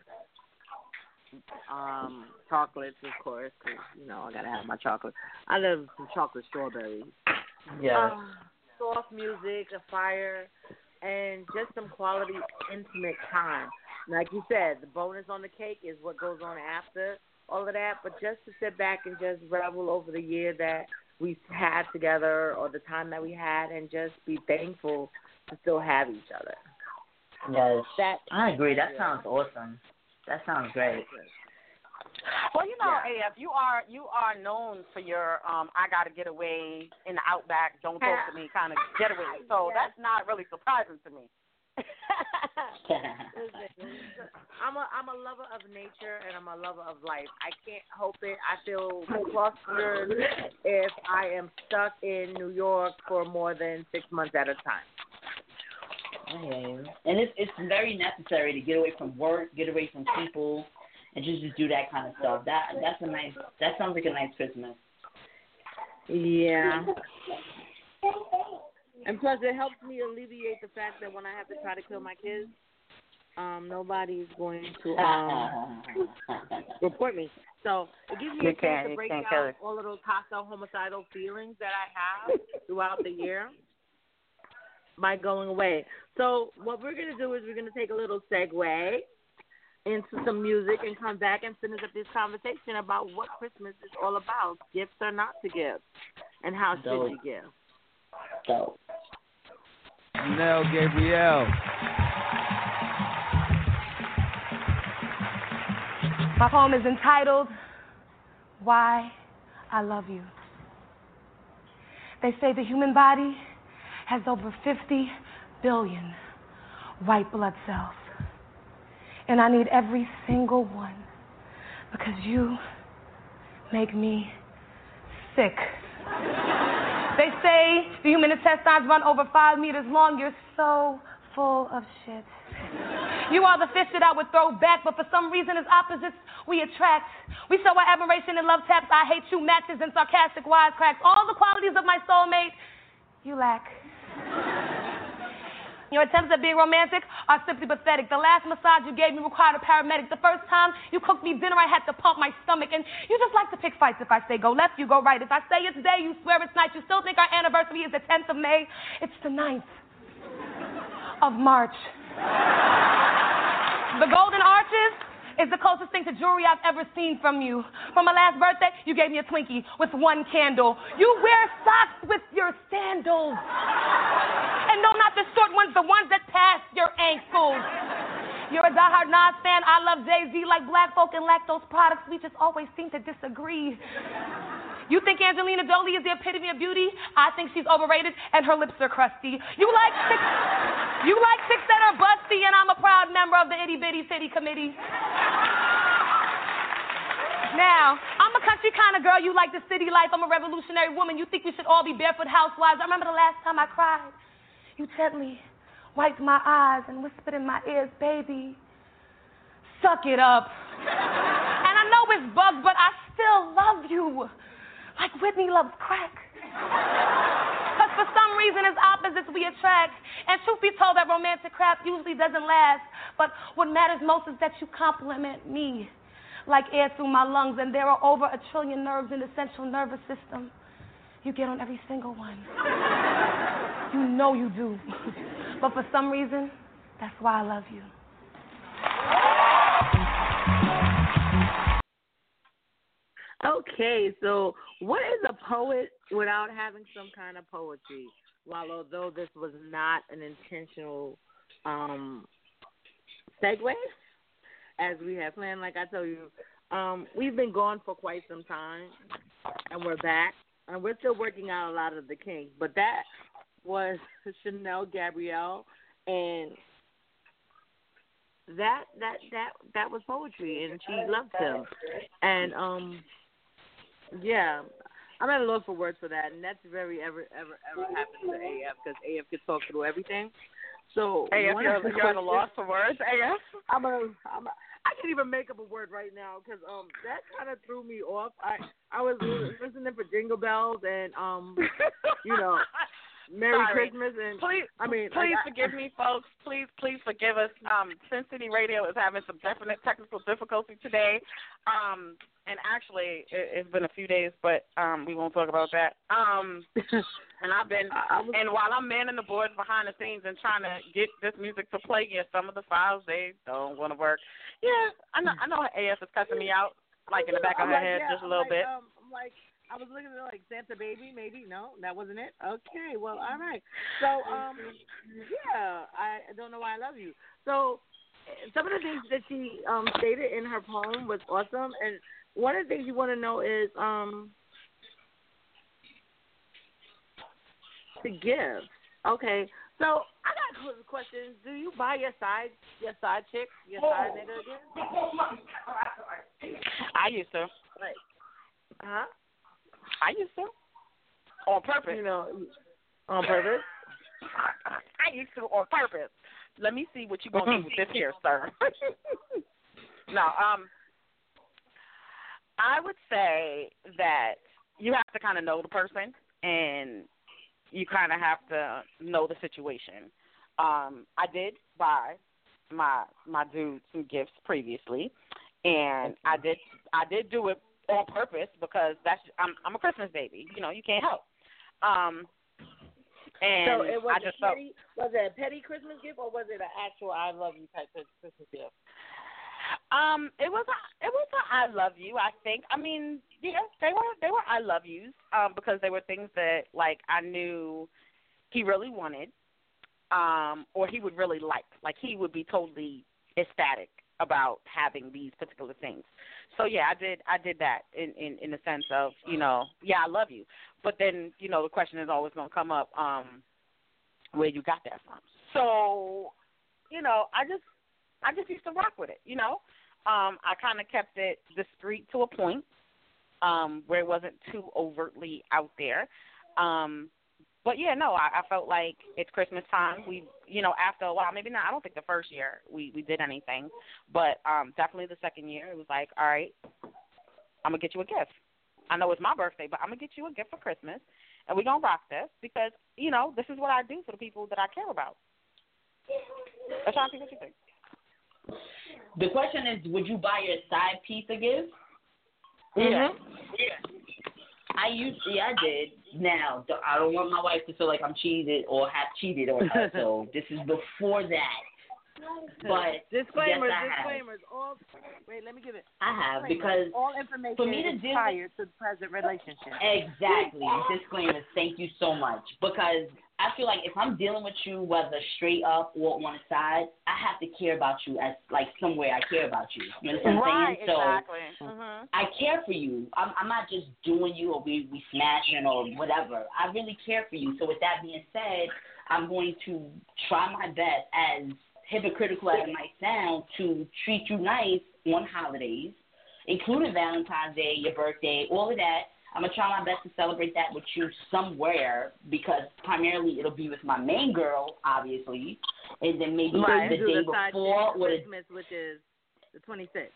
um, chocolates, of course, because you know I gotta have my chocolate. I love some chocolate strawberries. Yes. Uh, soft music, a fire, and just some quality, intimate time. Like you said, the bonus on the cake is what goes on after all of that. But just to sit back and just revel over the year that we had together, or the time that we had, and just be thankful to still have each other. Yes. That I agree. That sounds awesome. That sounds great. Well, you know, Yeah. A F, you are you are known for your um I gotta get away in the outback, don't talk to me kind of getaway. So Yes. that's not really surprising to me. Listen, I'm a I'm a lover of nature, and I'm a lover of life. I can't help it. I feel clustered if I am stuck in New York for more than six months at a time. I hear you. And it's it's very necessary to get away from work, get away from people, and just just do that kind of stuff. That that's a nice. That sounds like a nice Christmas. Yeah. And plus, it helps me alleviate the fact that when I have to try to kill my kids, um, nobody's going to um report me. So it gives me You a chance can't- to you break can't down kill it. all of those hostile, homicidal feelings that I have throughout the year by going away. So what we're going to do is we're going to take a little segue into some music and come back and finish up this conversation about what Christmas is all about, gifts or not to give, and how Dope. should you give. So Nell Gabrielle. My poem is entitled, Why I Love You. They say the human body has over fifty billion white blood cells. And I need every single one because you make me sick. They say the human intestines run over five meters long. You're so full of shit. You are the fish that I would throw back, but for some reason, as opposites, we attract. We show our admiration in love taps, I hate you matches, and sarcastic wisecracks. All the qualities of my soulmate, you lack. Your attempts at being romantic are simply pathetic. The last massage you gave me required a paramedic. The first time you cooked me dinner, I had to pump my stomach. And you just like to pick fights. If I say go left, you go right. If I say it's day, you swear it's night. You still think our anniversary is the tenth of May. It's the ninth of March. The Golden Arches is the closest thing to jewelry I've ever seen from you. For my last birthday, you gave me a Twinkie with one candle. You wear socks with your sandals. And no, not the short ones, the ones that pass your ankles. You're a diehard Nas fan. I love Jay-Z like black folk and lactose products. We just always seem to disagree. You think Angelina Jolie is the epitome of beauty? I think she's overrated and her lips are crusty. You like chicks, you like chicks that are busty, and I'm a proud member of the Itty Bitty City Committee. Now, I'm a country kind of girl. You like the city life. I'm a revolutionary woman. You think we should all be barefoot housewives. I remember the last time I cried. You gently wiped my eyes and whispered in my ears, baby, suck it up. And I know it's bugged, but I still love you. Like Whitney loves crack. Because for some reason, as opposites, we attract. And truth be told, that romantic crap usually doesn't last. But what matters most is that you compliment me like air through my lungs. And there are over a trillion nerves in the central nervous system. You get on every single one. You know you do. But for some reason, that's why I love you. Okay, so what is a poet without having some kind of poetry? While although this was not an intentional um, segue, as we had planned, like I told you, um, we've been gone for quite some time, and we're back, and we're still working out a lot of the kinks. But that was Chanel Gabrielle, and that that that that was poetry, and she loved him, and um. Yeah, I'm at a loss for words for that, and that's very ever, ever, ever happened to A F because A F could talk through everything. So A F, one you're, of the you're at a loss for words, A F? I'm a, I'm a, I can't even make up a word right now because um that kind of threw me off. I I was listening for Jingle Bells and um you know Merry Sorry. Christmas and please, I mean please like, forgive I, me, folks. Please, please forgive us. Um, Sin City Radio is having some definite technical difficulty today. Um, and actually, it, it's been a few days, but um, we won't talk about that. Um, and I've been, I was, and while I'm manning the boards behind the scenes and trying to get this music to play, yeah, some of the files they don't want to work. Yeah, I know, I know A F is cussing me out, like in the back of I'm her like, head, yeah, just a I'm little like, bit. Um, I'm like. I was looking at it like Santa Baby, maybe. No, that wasn't it. Okay, well, all right. So, um, yeah, I don't know why I love you. So, some of the things that she um, stated in her poem was awesome, and one of the things you want to know is um, to give. Okay, so I got a question. Do you buy your side, your side chick, your side nigga again? I used to. Like, huh? I used to. On purpose. You know, on purpose? I used to on purpose. Let me see what you're going to do with this here, sir. No, um, I would say that you have to kind of know the person and you kind of have to know the situation. Um, I did buy my my dude some gifts previously, and I did I did do it on purpose because that's I'm I'm a Christmas baby. You know, you can't help. Um, and so it was I just a petty, felt, was it a petty Christmas gift or was it an actual I love you type of Christmas gift? Um, it was a it was a I love you. I think. I mean, yeah, they were they were I love yous. Um, because they were things that like I knew he really wanted, um, or he would really like. Like he would be totally ecstatic about having these particular things. So yeah, I did I did that in, in, in the sense of, you know, yeah, I love you. But then, you know, the question is always gonna come up, um, where you got that from. So, you know, I just I just used to rock with it, you know. Um, I kinda kept it discreet to a point, um, where it wasn't too overtly out there. Um But, yeah, no, I, I felt like it's Christmas time. We, you know, after a while, maybe not, I don't think the first year we, we did anything, but um, definitely the second year, it was like, all right, I'm going to get you a gift. I know it's my birthday, but I'm going to get you a gift for Christmas, and we're going to rock this because, you know, this is what I do for the people that I care about. Ashanti, what you think? The question is, would you buy your side piece a gift? Yeah. Yeah. I used to, yeah, I did. Now, I don't want my wife to feel like I'm cheated or have cheated on her, so this is before that. But disclaimers, yes, I disclaimers. Have. All wait, let me give it. I have because all information for me to is deal prior to the present relationship. Exactly. Disclaimers. Thank you so much. Because I feel like if I'm dealing with you, whether straight up or on the side, I have to care about you as like somewhere I care about you. You understand what I'm right, saying? So exactly. Mm-hmm. I care for you. I'm, I'm not just doing you or we we smashing or whatever. I really care for you. So with that being said, I'm going to try my best, as hypocritical as it might sound, to treat you nice on holidays, including Valentine's Day, your birthday, all of that. I'm going to try my best to celebrate that with you somewhere because primarily it'll be with my main girl, obviously, and then maybe right. the do day the before. Or Christmas, the, which is the twenty-sixth.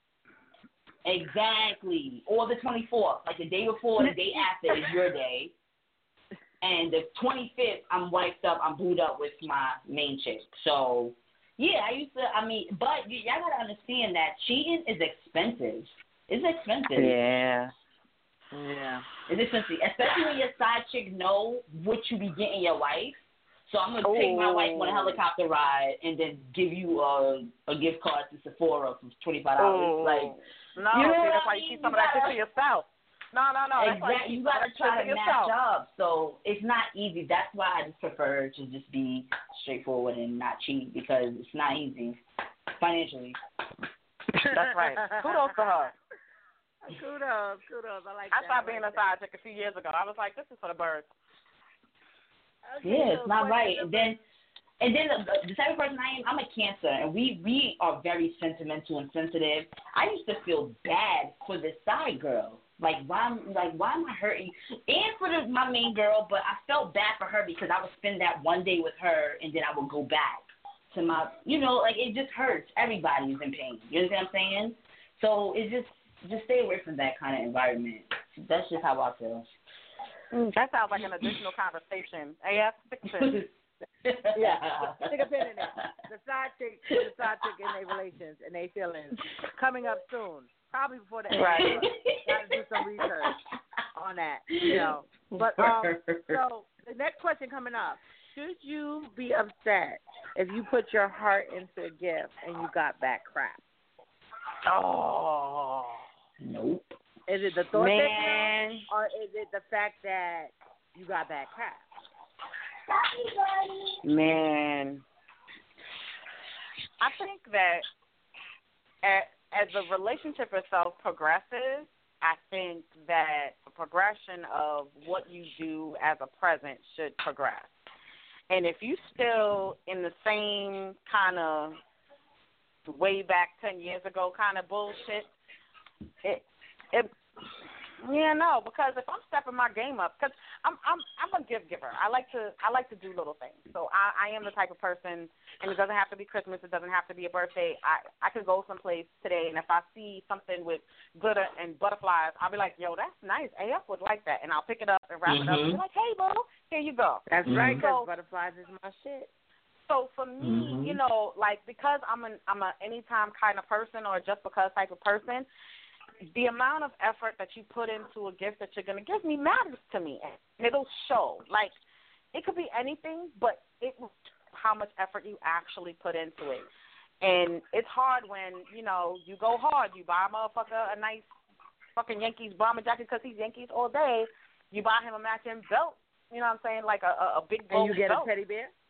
Exactly. Or the twenty-fourth. Like the day before, the day after is your day. And the twenty-fifth, I'm wiped up, I'm booed up with my main chick. So, yeah, I used to, I mean, but y- y'all got to understand that cheating is expensive. It's expensive. Yeah. Yeah. It's expensive, especially when your side chick know what you be getting your wife. So I'm going to take my wife on a helicopter ride and then give you a, a gift card to Sephora for twenty-five dollars. Oh. Like, no, you know see, what that's I why mean? you keep some You of that shit gotta- to yourself. No, no, no. That's exactly. why you, You got to try to match yourself. up. So it's not easy. That's why I just prefer to just be straightforward and not cheat because it's not easy financially. That's right. Kudos to her. Kudos, kudos. I like I that. stopped I being like a side chick a few years ago. I was like, this is for the birds. Okay, Yeah, so it's not right. question And then, and then the, the type of person I am, I'm a Cancer, and we we are very sentimental and sensitive. I used to feel bad for the side girl. Like why, like why am I hurting? And for the, my main girl, but I felt bad for her because I would spend that one day with her, and then I would go back to my, you know, like it just hurts. Everybody's in pain. You understand what I'm saying? So it just just stay away from that kind of environment. That's just how I feel. That sounds like an additional conversation. A F fiction. Yeah, stick a pin in it. The side chick, the side chick in their relations and their feelings coming up soon, probably before the end. Right. Got to do some research on that, you know. But um, so the next question coming up: should you be upset if you put your heart into a gift and you got back crap? Oh, nope. Is it the thought Man. that you know, or is it the fact that you got back crap? man. I think that as the relationship itself progresses, I think that the progression of what you do as a present should progress. And if you still in the same kind of way back ten years ago kind of bullshit, it it yeah no because if I'm stepping my game up, because I'm I'm I'm a gift giver. I like to I like to do little things. So I, I am the type of person, and it doesn't have to be Christmas. It doesn't have to be a birthday. I I could go someplace today, and if I see something with glitter and butterflies, I'll be like, yo, that's nice. A F would like that, and I'll pick it up and wrap mm-hmm. it up and be like, hey, boo, here you go. That's mm-hmm. right, because So- butterflies is my shit. So for me, Mhm. you know, like because I'm an I'm a anytime kind of person or just because type of person, the amount of effort that you put into a gift that you're gonna give me matters to me, and it'll show. Like it could be anything, but it how much effort you actually put into it. And it's hard when you know you go hard. You buy a motherfucker a nice fucking Yankees bomber jacket because he's Yankees all day. You buy him a matching belt. You know what I'm saying? Like a a, a big And gold you get belt. a teddy bear?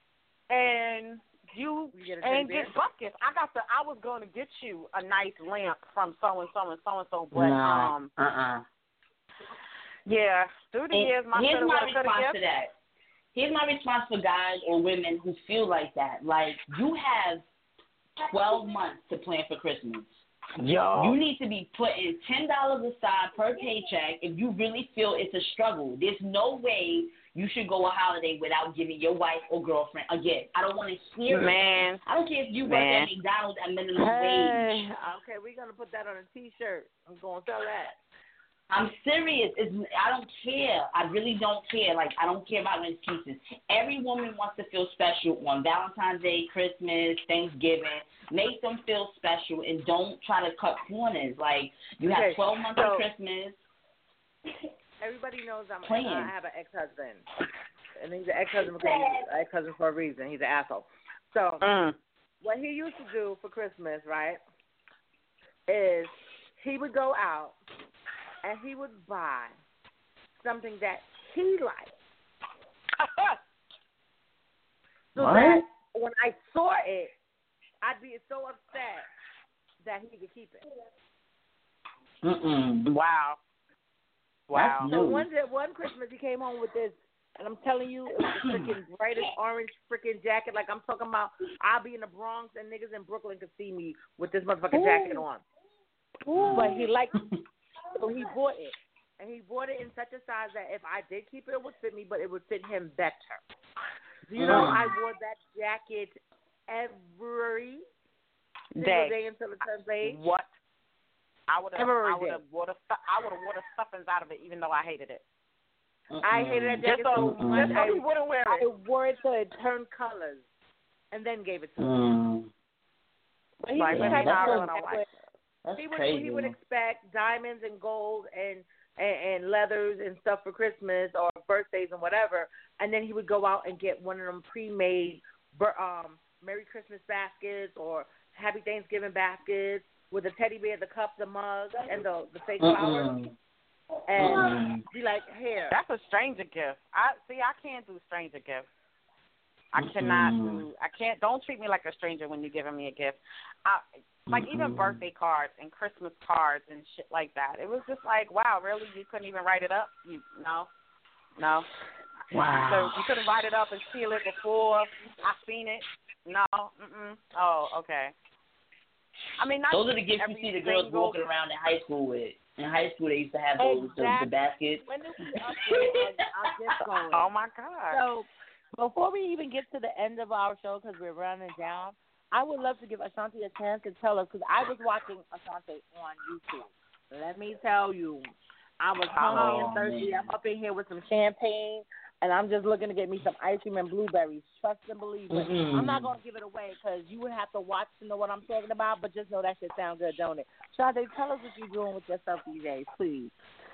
and you You get a ain't teddy bear? get buckets. I got the. I was going to get you a nice lamp from so and so and so and so, but no, um, uh-uh. yeah, through the And years, my here's coulda, my woulda, coulda response gift. to that. Here's my response for guys or women who feel like that. Like, you have twelve months to plan for Christmas. Yo. You need to be putting ten dollars aside per paycheck if you really feel it's a struggle. There's no way you should go a holiday without giving your wife or girlfriend a gift. I don't want to hear it. Man. I don't care if you work Man. at McDonald's at minimum Hey, wage. okay, we're gonna put that on a T-shirt. I'm gonna sell that. I'm serious. It's, I don't care. I really don't care. Like, I don't care about excuses. Every woman wants to feel special on Valentine's Day, Christmas, Thanksgiving. Make them feel special and don't try to cut corners. Like, you have Okay, twelve months so- of Christmas. Everybody knows I'm. Plan. I have an ex-husband, and he's an ex-husband because he's an ex-husband for a reason. He's an asshole. So Mm. what he used to do for Christmas, right, is he would go out and he would buy something that he liked. So What? that when I saw it, I'd be so upset that he could keep it. Mm-mm. Wow. Wow. That's So new. one day, one Christmas, he came home with this, and I'm telling you, it was the freaking brightest orange freaking jacket. Like, I'm talking about, I'll be in the Bronx and niggas in Brooklyn could see me with this motherfucking jacket on. But he liked it, so he bought it. And he bought it in such a size that if I did keep it, it would fit me, but it would fit him better. Do you know, Mm. I wore that jacket every single Day. day until it turned age. What? I would have. Every I would have day. wore the. stu- I would have wore the stuffings out of it, even though I hated it. I hated that jacket Just so, so much. just so I, he wouldn't wear I it. wore it till it turned colors, and then gave it to him. Mm. But he Like, was the yeah, type of that's person so- that would, That's he would crazy. he would expect diamonds and gold and, and and leathers and stuff for Christmas or birthdays and whatever, and then he would go out and get one of them pre-made bir- um Merry Christmas baskets or Happy Thanksgiving baskets with the teddy bear, the cup, the mug, and the the fake flowers, Mm-mm. and Mm-mm. be like, here. That's a stranger gift. I see. I can't do stranger gifts. I cannot Mm-mm. do. I can't. Don't treat me like a stranger when you're giving me a gift. I, like even Mm-mm. birthday cards and Christmas cards and shit like that. It was just like, wow, really? You couldn't even write it up? You no, no. Wow. So you couldn't write it up and seal it before I seen it. No. Mm-mm. Oh, okay. I mean, not Those are the gifts you every see the girls single- walking around in high school with. In high school, they used to have those the, the Exactly. baskets. When did we upgrade our, our gift going? Oh my God. So before we even get to the end of our show, because we're running down, I would love to give Ashanti a chance to tell us, because I was watching Ashanti on YouTube. Let me tell you, I was hungry Oh, and thirsty. man. I'm up in here with some champagne, and I'm just looking to get me some ice cream and blueberries. Trust and believe. But Mm-mm. I'm not going to give it away because you would have to watch to know what I'm talking about, but just know that shit sound good, don't it? Ashanti, tell us what you're doing with yourself these days, please.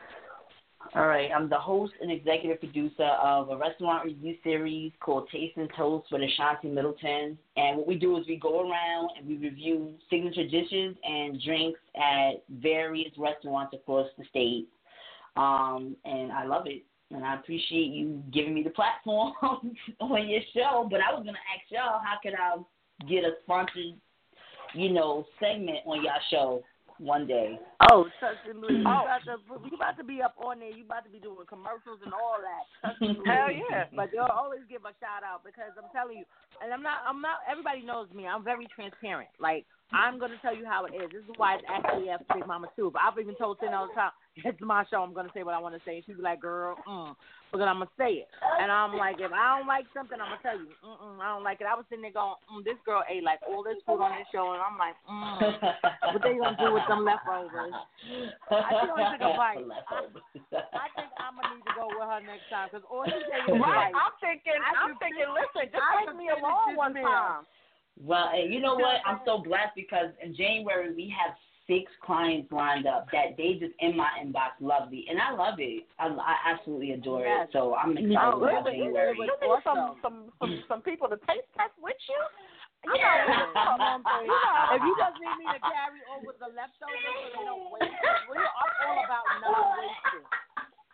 All right, I'm the host and executive producer of a restaurant review series called Taste and Toast with Ashanti Middleton. And what we do is we go around and we review signature dishes and drinks at various restaurants across the state. Um, and I love it. And I appreciate you giving me the platform on your show. But I was going to ask y'all, how could I get a sponsored, you know, segment on y'all show one day? Oh, trust and believe. You about to, you about to be up on there. You about to be doing commercials and all that. Trust and believe. Hell yeah. But you'll always give a shout out because I'm telling you, and I'm not, I'm not. Everybody knows me. I'm very transparent. Like I'm gonna tell you how it is. This is why it's actually F Big Mama too. But I've even told Sin all the time, it's my show. I'm gonna say what I want to say. She be like, girl, mm, because I'm gonna say it. And I'm like, if I don't like something, I'm gonna tell you, mm-mm, I don't like it. I was sitting there going, mm, this girl ate like all this food on this show, and I'm like, mm, what they gonna do with them leftovers? I she only took a bite. I, I think I'm gonna need to go with her next time because all she said was Right. like, I'm thinking. I I'm could thinking. finish- Listen, just I take could me finish along this one meal. time. Well, and you know what? I'm so blessed because in January we have six clients lined up that they just in my inbox love me, and I love it. I, I absolutely adore Yes. it. So I'm excited No, about it was- January. it You was need some, awesome. some, some, some people to taste test with you. You You know, know, come on, baby. you know. If you just need me to carry over the leftovers so they don't waste, we are all about not wasting.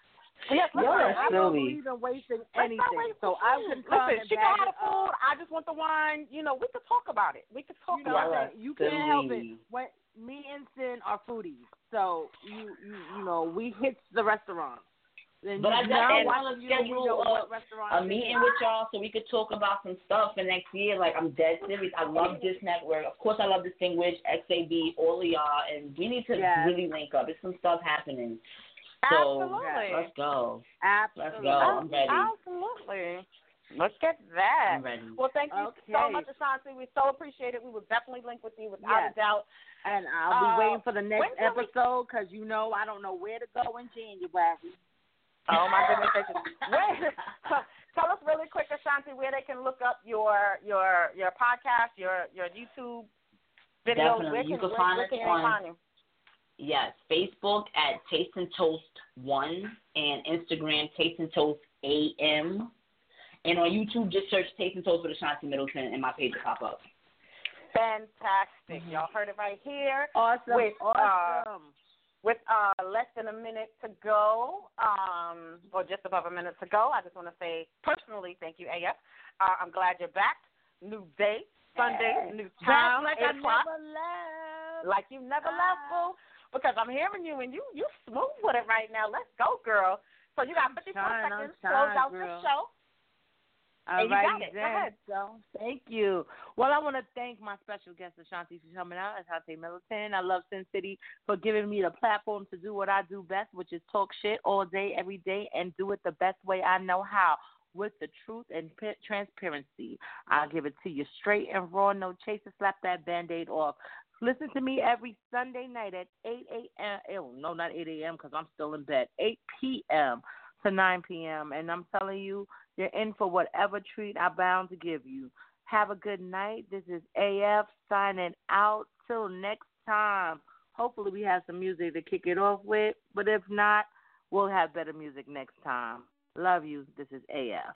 Yes, listen, You're I don't silly. believe in wasting Let's anything. not waste So the I food. can come Listen, and she bag got it the food. up. I just want the wine. You know, we could talk about it. We could talk You know, about it. you can't help it. When me and Sin are foodies, so you you you know we hit the restaurant. And But I now definitely watching want to you, we schedule know a, what restaurant a it meeting is. with y'all so we could talk about some stuff for next year. Like, I'm dead serious. I love this network. Of course, I love Distinguished, X A B, all of y'all, and we need to Yes. really link up. There's some stuff happening. So Absolutely. let's go. Absolutely. Let's go. I'm ready. Absolutely. Let's get that. I'm ready. Well, thank you Okay. so much, Ashanti. We so appreciate it. We will definitely link with you without Yes. a doubt. And I'll be Uh, waiting for the when next can we- episode because you know I don't know where to go in January. Oh my goodness gracious! Wait, tell us really quick, Ashanti, where they can look up your your your podcast, your your YouTube videos. Definitely. Where You can, can where, find where us can they on- find you? Yes, Facebook at Taste and Toast one and Instagram Taste and Toast A M. And on YouTube, just search Taste and Toast with Ashanti Middleton and my page will pop up. Fantastic! Mm-hmm. Y'all heard it right here. Awesome. With, uh, awesome. With uh, less than a minute to go, um, or just above a minute to go, I just want to say personally, thank you, A F. Uh, I'm glad you're back. New day, Sunday, new time, Back like eight I o'clock. never left. Like you never Ah. left, boo. Because I'm hearing you and you you smooth with it right now. Let's go, girl. So you got fifty-four trying, I'm seconds to trying, close out girl. this show. All And you right, got it. Go then. ahead. So, thank you. Well, I want to thank my special guest, Ashanti, for coming out. Ashanti Middleton. I love Sin City for giving me the platform to do what I do best, which is talk shit all day, every day, and do it the best way I know how, with the truth and p- transparency. I'll give it to you straight and raw, no chaser. Slap that Band-Aid off. Listen to me every Sunday night at eight a.m. Oh, no, not eight a.m. because I'm still in bed. eight p.m. to nine p.m. And I'm telling you, you're in for whatever treat I'm bound to give you. Have a good night. This is A F signing out. Till next time. Hopefully we have some music to kick it off with. But if not, we'll have better music next time. Love you. This is A F.